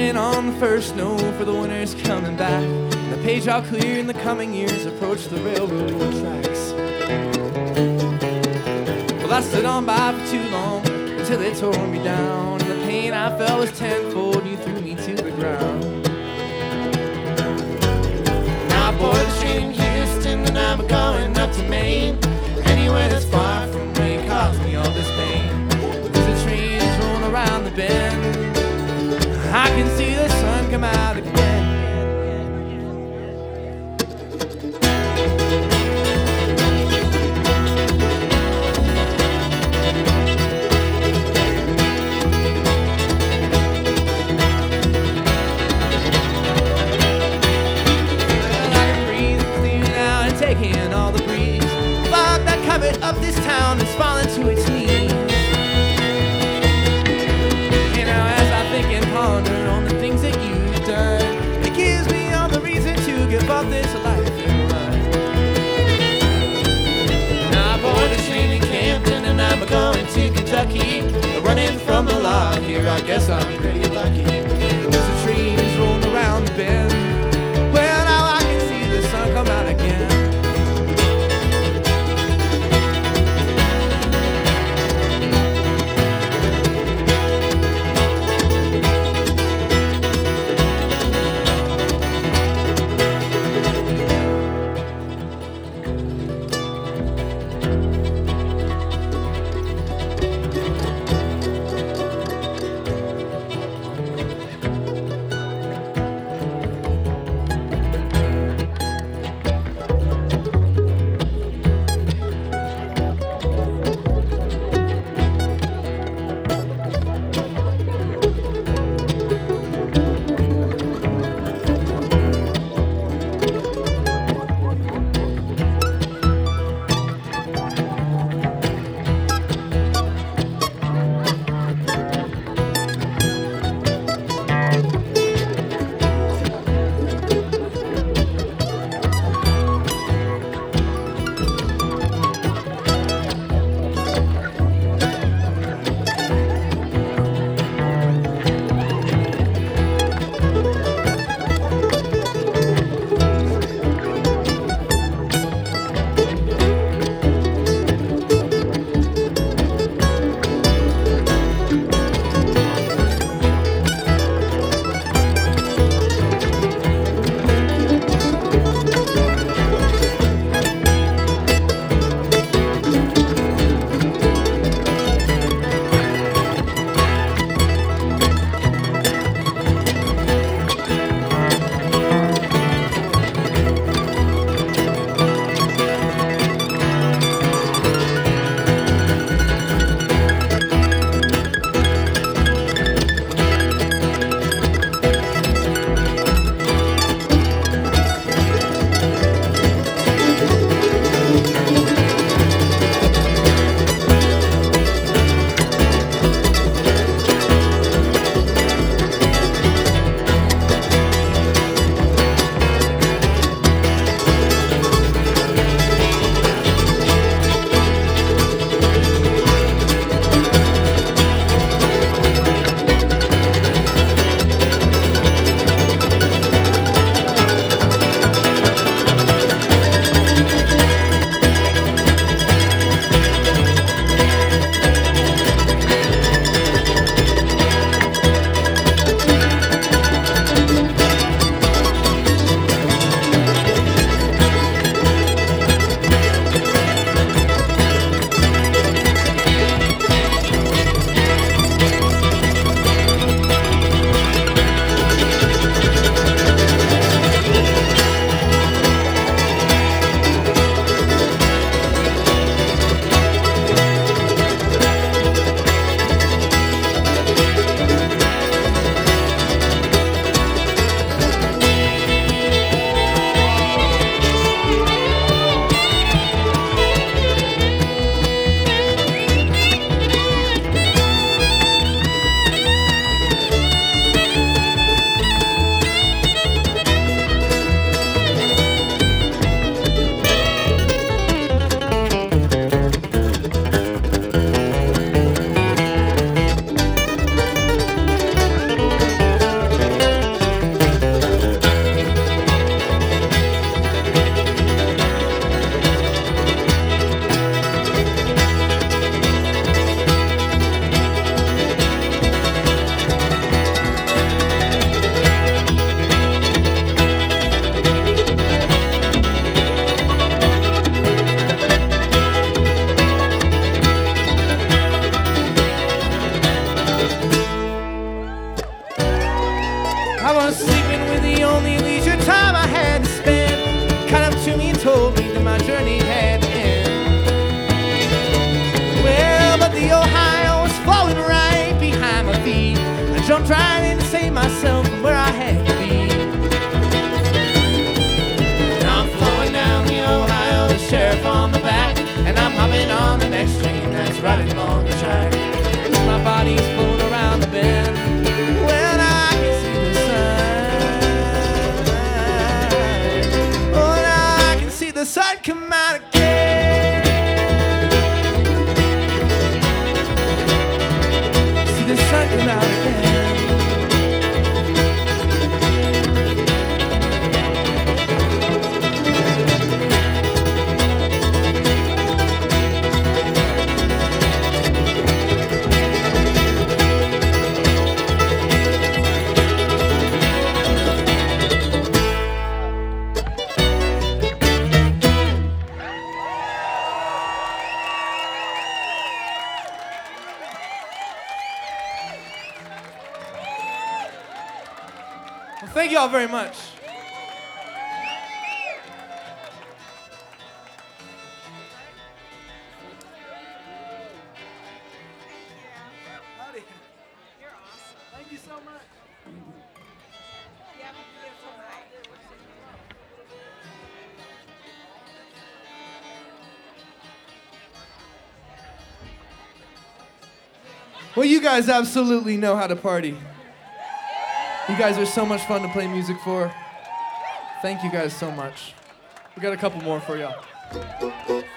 waiting on the first snow for the winter's coming back. And the page I'll clear in the coming years approach the railroad tracks. Well, I stood on by for too long until it tore me down, and the pain I felt was tenfold. You threw me to the ground. Now I board the train in Houston, and I'm going up to Maine. Anywhere that's far from where you caused me all this pain. As the train is rolling around the bend, I can see the sun come out again. Taking all the breeze, fog that covered up this town is falling to its knees. You know, as I think and ponder on the things that you've done, it gives me all the reason to give up this life and run. Now I board the train in Camden and I'm going to Kentucky, running from the law here. I guess I'm pretty lucky. As the train is rolling around the bend, well, now I can see the sun come out again. I'm trying to save myself from where I had to be. Now I'm flowing down the Ohio, the sheriff on the back, and I'm hopping on the next train that's riding along the track. My body's floating around the bend when I can see the sun. Oh, now I can see the sun come out again. See the sun come out again. Well, thank you all very much. Howdy. You're awesome. Thank you so much. You have a beautiful night. Well, you guys absolutely know how to party. You guys are so much fun to play music for. Thank you guys so much. We got a couple more for y'all.